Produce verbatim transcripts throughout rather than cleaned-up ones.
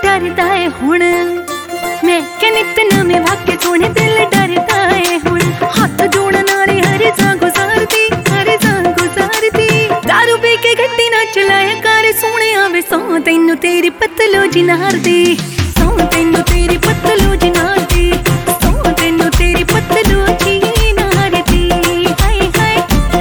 डरदा है हुण मैं क्या नित नवे वाके सोने दिल डरदा है हुण हाथ जोड़न नाले हरे सा गुजारदी हरे सा गुजारदी दारू पी के गड्डी ना चलाया कर सोने आवे सौ तैनू तेरी पतलो जिनार दी सौ तैनू तेरी पतलो जिनार दी सौ तैनू तेरी पतलो जिनार दी हाय हाय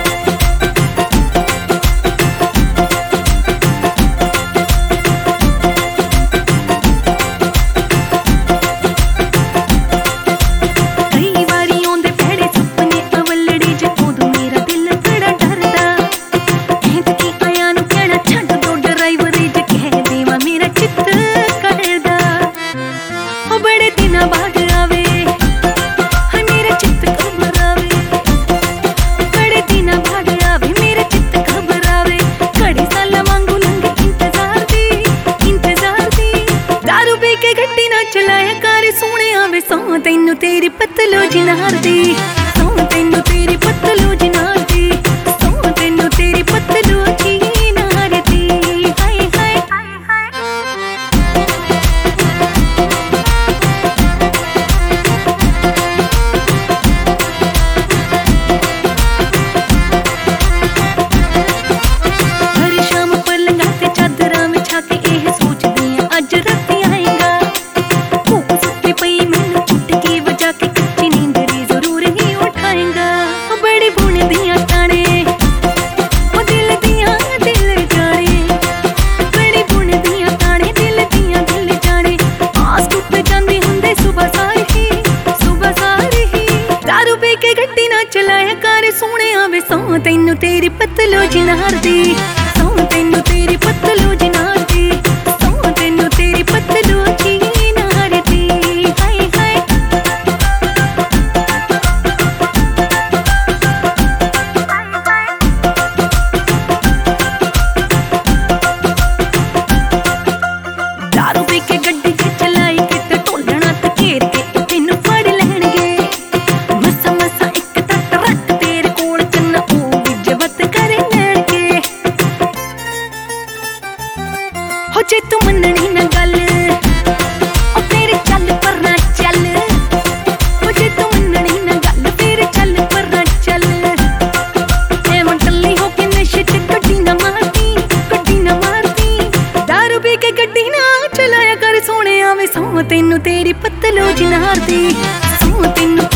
कई बारी आउंदे भैड़े सुपने अवलड़े जे उदों मेरा दिल बड़ा डरदा कहंद की आया नू कहना छड्ड दो ड्राइवर जे कह देवा मेरा चित्त करदा ओ बड़े दिनां बाद आवे हाय मेरा चित्त घबरावे बड़े दिनां बाद आवे मेरा चित्त घबरावे घड़ी सालां वांगू लंघे इंतजार दी इंतजार दी दारू पी के गड्डी ना चलाया कर सोने आवे सौ तैनू तेरी पतलो जिनार दी सौ तैनू तेरी पतलो जिनार दी सौ तैनू तेरी पतलो जिनार दी हाय हाय हर शाम पलंगां ते चादरां विछा के एह सोचदी आं अज राती आएगा भूख सुत्ती पई मैनू चुटकी वजा के कच्ची नींदरी जरूर ही उठाएगा ओ बड़ी बुनदियां ताने ओ दिल दियां दिल जाने बड़ी बुनदियां ताने दिल दियां दिल जाने आस टुट जांदी हुंदे सुबह सारी ही सुबह सारी ही दारू पी के गड्डी ना चलाया कर सोने आवे सौ तैनू तेरी पतलो जिनार दी सौ तैनू तेरी पतलो जिनार दी सौ तैनू तेरी पतलो जिनार दी हाय हाय दारू पी के गड्डी च चलाई किते ढोलना ते घेर के तैनू फड़ लैणगे मसा मसा इक तट रख तेरे कोल चन्ना ओ भी जबत कर लैणगे हो जे तू मननी ना गल ओ फिर चल पर ना चल हो जे तू मननी ना गल फिर चल पर ना चल एवं टल्ली हो के नशे च गड्डी ना मारदी गड्डी ना मारदी दारू पी के गड्डी ना चलाया कर सोने आवे सौ तैनू तेरी पतलो जिनार दी सौ तैनू